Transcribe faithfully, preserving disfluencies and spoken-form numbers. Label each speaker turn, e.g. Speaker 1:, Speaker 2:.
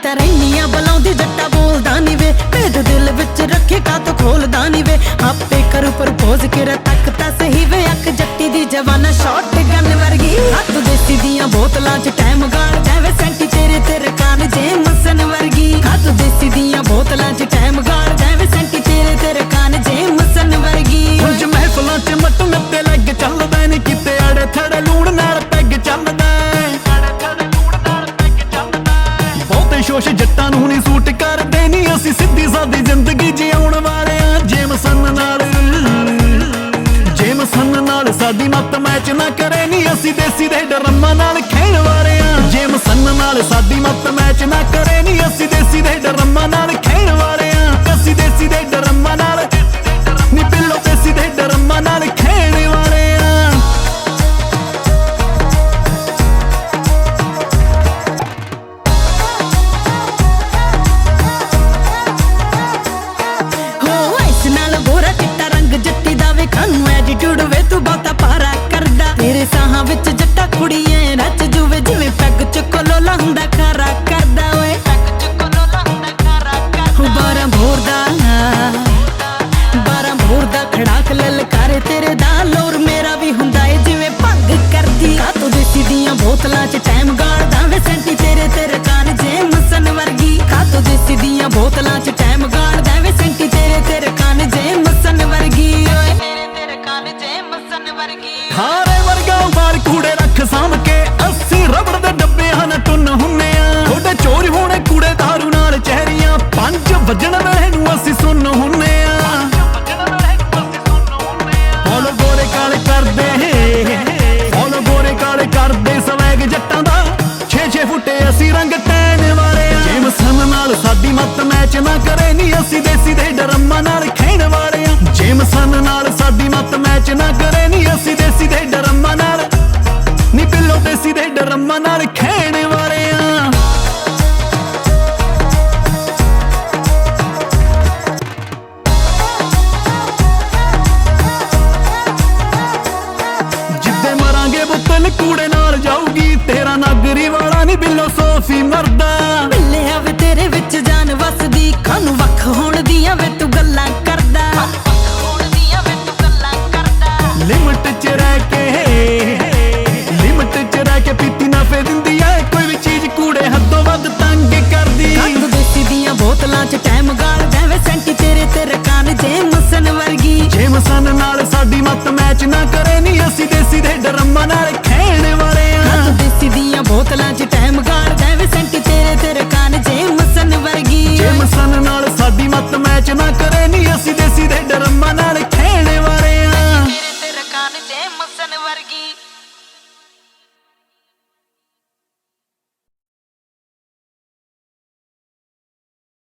Speaker 1: ਤਾਂ ਰਹਿਨੀਆਂ ਬੁਲਾਉਂਦੀ ਜੱਟਾ ਬੋਲਦਾ ਨੀ ਵੇ ਭੇਦ ਦਿਲ ਵਿੱਚ ਰੱਖੇ ਕਾਤੋਂ ਖੋਲਦਾ ਨੀ ਵੇ ਆਪੇ ਕਰੂ ਪ੍ਰਪੋਜ਼ ਕਿਰਾ ਤੱਕ ਤਾਂ ਸਹੀ ਵੇ ਅੱਖ ਜੱਟੀ ਦੀ ਜਵਾਨਾ ਸ਼ਾਟ ਗਨ ਵਰਗੀ ਹੱਥ ਦੇਸੀ ਦੀਆਂ ਬੋਤਲਾਂ 'ਚ ਟਾਈਮ ਗਾਲ ਜਾਵੇ ਸੈਂਟੀ ਤੇਰੇ ਤੇ ਰਕਾਨ ਜੇ ਮਸਨ ਵਰਗੀ ਹੱਥ ਦੇਸੀ ਦੀਆਂ ਬੋਤਲਾਂ 'ਚ ਟਾਈਮ ਗਾਲ ਜਾਵੇ ਸੈਂਟੀ ਤੇਰੇ ਤੇ ਰਕਾਨ ਜੇ ਮਸਨ ਵਰਗੀ
Speaker 2: ਉਂਝ ਮਹਿਫਲਾਂ 'ਚ ਮੱਟ ਨੱਤੇ ਲੱਗ ਚੱਲਦਾ ਨੀ ਕਿਤੇ ਅੜੇ ਥੜੇ ਲੂਣ ਨਾਲ ਪੈਗ ਚੱਲਦਾ ਬਹੁਤੇ ਸ਼ੋਸ਼ ਜੱਟਾਂ ਨੂੰ ਨਹੀਂ ਸੂਟ ਕਰਦੇ ਨੀ ਅਸੀਂ ਸਿੱਧੀ ਸਾਦੀ ਜ਼ਿੰਦਗੀ ਜਿਉਣ ਵਾਲੇ ਆ ਜੇਮਸਨ ਨਾਲ ਜੇਮਸਨ ਨਾਲ ਸਾਡੀ ਮੱਤ ਮੈਚ ਨਾ ਕਰੇ ਨੀ ਅਸੀਂ ਦੇਸੀ ਦੇ ਡਰਮਾਂ ਨਾਲ ਖੇਡ ਵਾਲੇ ਆ ਜੇਮਸਨ ਨਾਲ ਸਾਡੀ ਮੱਤ ਮੈਚ ਨਾ ਕਰੇ ਨੀ ਅਸੀਂ ਦੇਸੀ ਦੇ ਡਰਮਾਂ ਨਾਲ ਖੇਡ ਵਾਲੇ ਆ ਅਸੀਂ ਦੇਸੀ ਦੇ ਡਰਮਾਂ ਨਾਲ ਨੀ ਬਿੱਲੋ ਦੇਸੀ ਦੇ ਡਰਮਾਂ ਨਾਲ ਖੇਡ ਵਾਲੇ ਆ
Speaker 1: ਹੋ ਇਸ ਨਾਲ ਗੋਰਾ ਚਿੱਟਾ ਰੰਗ ਜੱਟੀ ਦਾ ਵੇਖਣ ਨੂੰ ਐਟੀਟਿਊਡ ਵੇ ਤੂੰ ਬਹੁਤਾ ਪਾਰਾ ਕਰਦਾ ਤੇਰੇ ਸਾਹਾਂ ਵਿੱਚ ਜੱਟਾ ਕੁੜੀਏ ਨੱਚ ਜੂਵੇ ਜਿਵੇਂ ਪੈਗ ਚ ਕੋਲੋਲਾ ਹੁੰਦਾ ਖਾਰਾ ਕਰਦਾ ਓਏ ਪੈਗ ਚ ਕੋਲੋਲਾ ਹੁੰਦਾ ਖਾਰਾ ਕਰਦਾ ਬਾਰਾਂ ਭੋਰ ਦਾ ਬਾਰਾਂ ਭੋਰ ਦਾ ਖੜਾਕ ਲਲਕਾਰੇ ਤੇਰੇ ਦਾ ਲੋਰ ਮੇਰਾ ਵੀ ਹੁੰਦਾ ਏ ਜਿਵੇਂ ਭੰਗ ਕਰਦੀ ਆ ਤੂੰ ਦੇਸੀ ਦੀਆਂ ਬੋਤਲਾਂ 'ਚ ਟਾਈਮ ਗਾਲਦਾ ਵੇ ਸੈਂਟੀ ਤੇਰੇ ਤੇ ਰਕਾਨ ਜੇ ਮਸਨ ਵਰਗੀ ਆ ਤੂੰ ਦੇਸੀ ਦੀਆਂ ਬੋਤਲਾਂ 'ਚ ਟਾਈਮ ਗਾਲਦਾ ਵੇ ਸੈਂਟੀ ਤੇਰੇ ਤੇ ਰਕਾਨ ਜੇ ਮਸਨ ਵਰਗੀ ਓਏ ਤੇਰੇ ਤੇ ਰਕਾਨ ਜੇ ਮਸਨ ਵਰਗੀ
Speaker 2: ਹਾਰੇ ਵਰਗਾ ਬਾਰ ਕੂੜੇ ਰੱਖ ਸਾਂਭ ਕੇ ਅਸੀਂ ਰਬੜ ਦੇ ਡੱਬਿਆਂ ਨਾਲ ਟੁੰਨ ਹੁੰਨੇ ਆ ਥੋੜੇ ਚੋਰ ਹੋਣੇ ਕੂੜੇ ਦਾਰੂ ਨਾਲ ਚਿਹਰੀਆਂ ਪੰਜ ਵੱਜਣ ਵੇਲੇ ਨੂੰ ਅਸੀਂ ਸੁੰਨ ਹੁੰਨੇ ਆ ਫੋਲੋ ਗੋਰੇ ਕਾਲੇ ਕਰਦੇ ਫੋਲੋ ਗੋਰੇ ਕਾਲੇ ਕਰਦੇ ਸਵੈਗ ਜੱਟਾਂ ਦਾ ਛੇ ਛੇ ਫੁੱਟੇ ਅਸੀਂ ਰੰਗ ਟੈਣ ਵਾਲੇ ਆ ਜੇਮਸਨ ਨਾਲ ਸਾਡੀ ਮੱਤ ਮੈਚ ਨਾ ਕਰੇ ਨੀ ਅਸੀਂ ਦੇਸੀ ਦੇ ਡਰਮਾਂ ਨਾਲ ਖੇਡ ਵਾਲੇ ਆ ਜੇਮਸਨ ਨਾਲ ਸਾਡੀ ਮੱਤ ਮੈਚ ਨਾ ਕਰੇ ਨੀ ਅਸੀਂ ਦੇਸੀ ਦੇ ਡਰਮਾਂ ਨਾਲ ਨੀ ਬਿੱਲੋ ਦੇਸੀ ਦੇ ਡਰਮਾਂ ਨਾਲ ਖੇਡ ਵਾਲੇ ਆ ਜਿੱਦੇ ਮਰਾਂਗੇ ਬੁੱਤਲ ਕੂੜੇ ਨਾਲ ਜਾਊਗੀ ਤੇਰਾ ਨਾਗਰੀ ਵਾਲਾ ਨੀ ਬਿੱਲੋ ਸੋਫੀ ਮਰਦਾ